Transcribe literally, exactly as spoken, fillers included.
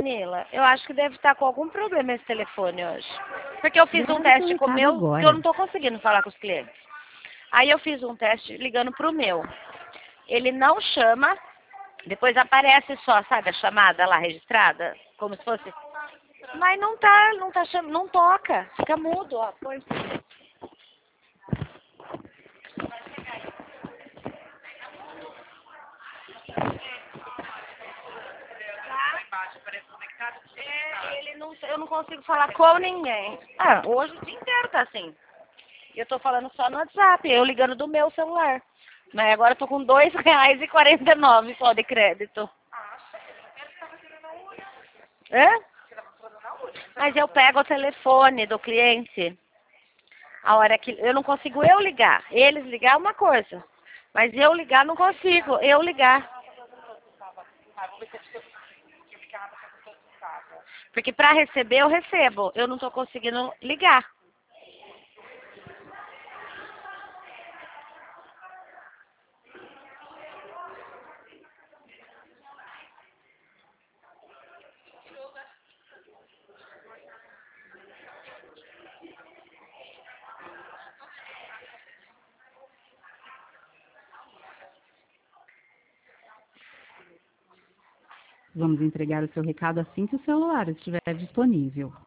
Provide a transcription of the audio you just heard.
Danila, eu acho que deve estar com algum problema esse telefone hoje. Porque eu fiz um Grava seu teste com o recado meu, agora. que eu não estou conseguindo falar com os clientes. Aí eu fiz um teste ligando pro meu. Ele não chama, depois aparece só, sabe, a chamada lá registrada, como se fosse. Mas não tá, não tá chamando, não toca, fica mudo, ó. Põe. É, ele não, eu não consigo falar com ninguém. Ah, hoje o dia inteiro tá assim. E eu tô falando só no WhatsApp, eu ligando do meu celular. Mas agora eu tô com dois reais e quarenta e nove só de crédito. É? Mas eu pego o telefone do cliente. A hora que eu não consigo eu ligar. Eles ligar é uma coisa. Mas eu ligar não consigo. Eu ligar. Porque para receber eu recebo. Eu não tô conseguindo ligar. Vamos entregar o seu recado assim que o celular estiver disponível.